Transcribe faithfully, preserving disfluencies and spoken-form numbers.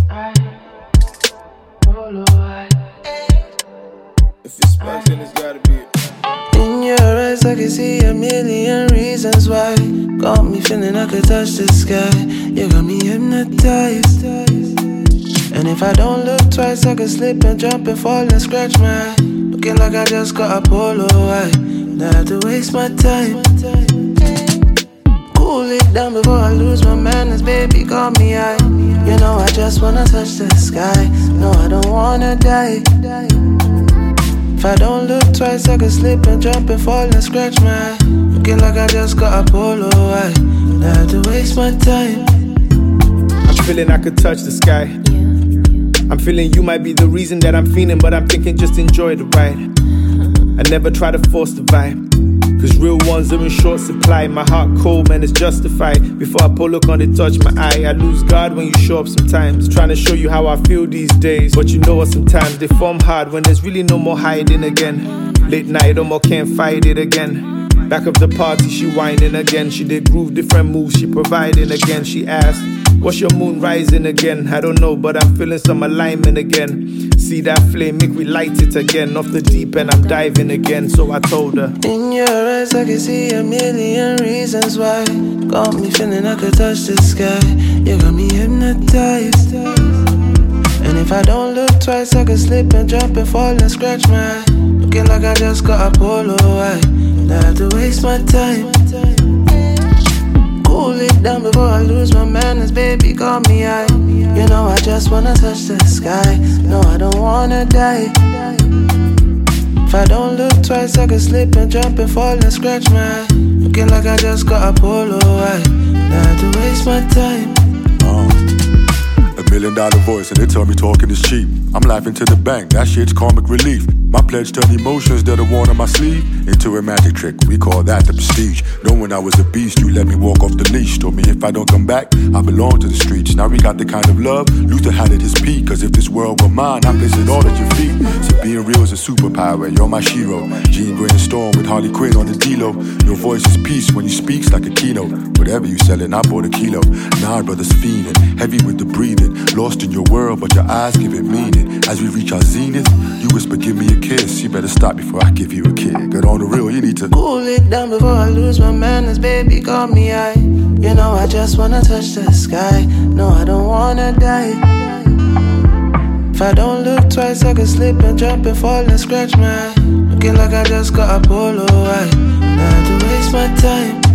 If it's spice, then it's gotta be it. In your eyes, I can see a million reasons why. Got me feeling I could touch the sky. You got me hypnotized. And if I don't look twice, I could slip and jump and fall and scratch my eye. Looking like I just got a polo eye. Now I have to waste my time. Cool it down before I lose my manners, baby, got me high. You know I just wanna touch the sky. No, I don't wanna die. If I don't look twice, I could slip and jump and fall and scratch my eye. Looking like I just got a polo eye. Now I have to waste my time. I'm feeling I could touch the sky. I'm feeling you might be the reason that I'm feeling, but I'm thinking just enjoy the ride. I never try to force the vibe, cause real ones are in short supply. My heart cold, man, it's justified. Before I pull look on it, touch my eye. I lose guard when you show up sometimes, trying to show you how I feel these days. But you know what, sometimes they form hard when there's really no more hiding again. Late night, no more, can't fight it again. Back of the party, she whining again. She did groove, different moves, she providing again. She asked, what's your moon rising again? I don't know, but I'm feeling some alignment again. See that flame, make me light it again. Off the deep end, I'm diving again. So I told her, in your eyes, I can see a million reasons why. Got me feeling I could touch the sky. You got me hypnotized. And if I don't look twice, I could slip and jump and fall and scratch my eye. Looking like I just got a polo eye. Now I have to waste my time. Cool it down before I lose my manners, baby, got me high. You know I just wanna touch the sky. No, I don't wanna die. If I don't look twice, I could slip and jump and fall and scratch my eye. Looking like I just got a polo eye. Now I have to waste my time. Uh, a million dollar voice and they tell me talking is cheap. I'm laughing to the bank, that shit's comic relief. My pledge turned emotions that are worn on my sleeve into a magic trick, we call that the prestige. Knowing I was a beast, you let me walk off the leash. Told me if I don't come back, I belong to the streets. Now we got the kind of love Luther had at his peak. Cause if this world were mine, I place it all at your feet. So being real is a superpower, you're my shiro. Jean Grey and Storm with Harley Quinn on the D-Lo. Your voice is peace when you speak's like a keynote. Whatever you sellin', I bought a kilo. Nine brothers fiending, heavy with the breathing. Lost in your world, but your eyes give it meaning. As we reach our zenith, you whisper, give me a kiss. You better stop before I give you a kick. Get on the real, you need to cool it down before I lose my manners, baby, got me high. You know I just wanna touch the sky. No, I don't wanna die. If I don't look twice, I could slip and jump and fall and scratch my eye. Looking like I just got a polo eye. Now I have to waste my time.